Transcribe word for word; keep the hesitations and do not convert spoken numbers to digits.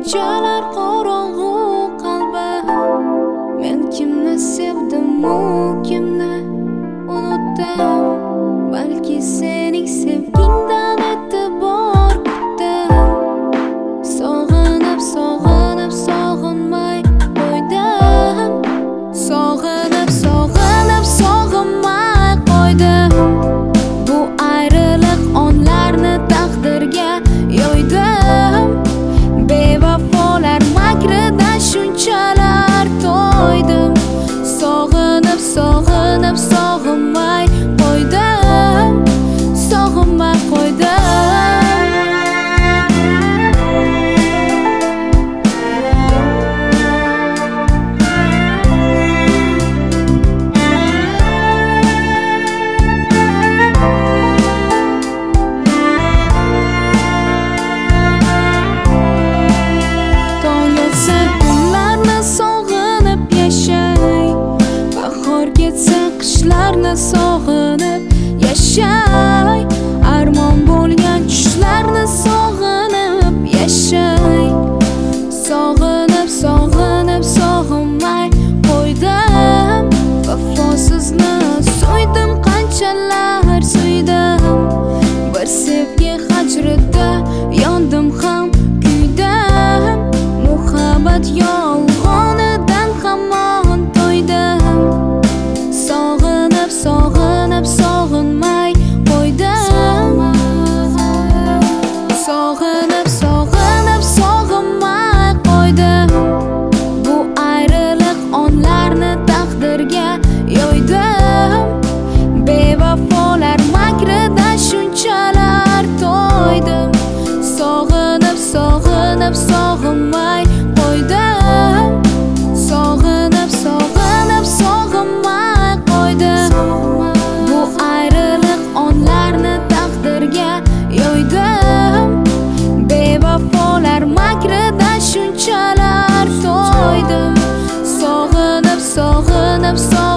shunchalar qorong'u qalbim. Men kimni sevdim, u kimni unutdim. Balki sening sevgingdan e'tibor kutdim. Sog'inib, sog'inib, sog'inmay qo'ydim. Sog'inib, sog'inib, sog'inmay qo'ydim. Bu ayriliq onlarni taqdirga yo'ydim. Bevafolar makridan shunchalar to'ydim. Sog'inib, sog'inib, sog'inmay qo'ydim. Sog'inmay qo'ydim. Qishlarni sog'inib yashay, armon bo'lgan tushlarni sog'inib yashay. Sog'inib, sog'inib, sog'inmay qo'ydim. Vafosizni so'ydim, qanchalar so'ydim. Bir sevgi hajrida yondim ham kuydim. Muhabbat yolg'onidan hamon to'ydim. Sog'inib, sog'inib, sog'inmay qo'ydim. Sog'inib, sog'inib, sog'inmay qo'ydim. Bu ayriliq onlarni taqdirga yo'ydim. Bevafolar makridan shunchalar to'ydim. Sog'inib, sog'inib, sog'inmay qo'ydim. Sog'inib, sog'inib, sog'inmay qo'ydim. Bu ayriliq onlarni taqdirga yo'ydim. Bevafolar makridan shunchalar to'ydim. Sog'inib, sog'inib, sog'inib